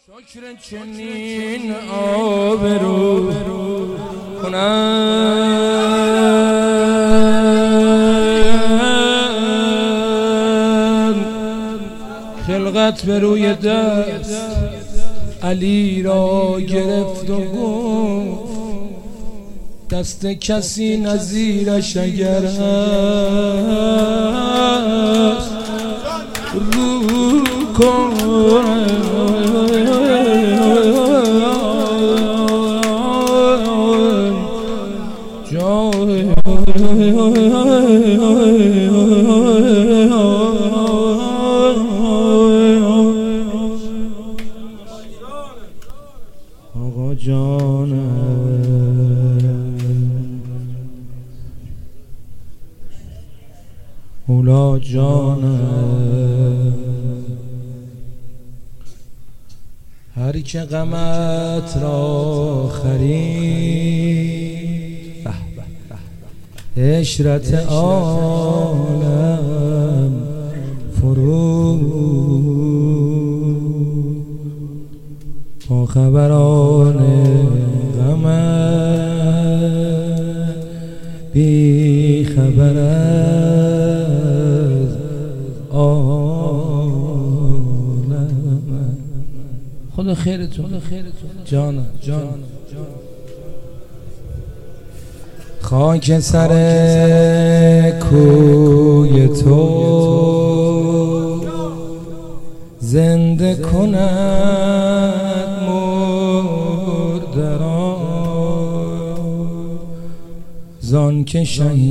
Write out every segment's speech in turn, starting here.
شکر چنین آبرو کنند خلقت به روی دست علی را گرفت و گفت دست کسی نظیرش اگر هست رو کن آقا مولا جانم هر که غمت را خرید عشرت عالم فرو با خبران غمت بی خبر از عالم. خدا خیرتون جانم خاک سر کوی تو زنده کند مرده را زان که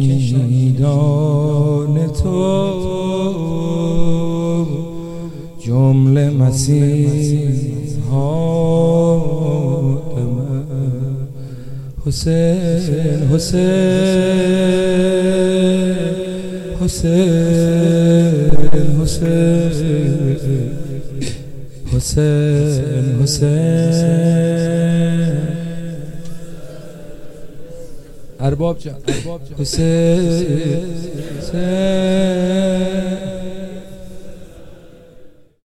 شهیدان تو جمله مسیحا حسین حسین حسین حسین حسین حسین ارباب جان حسین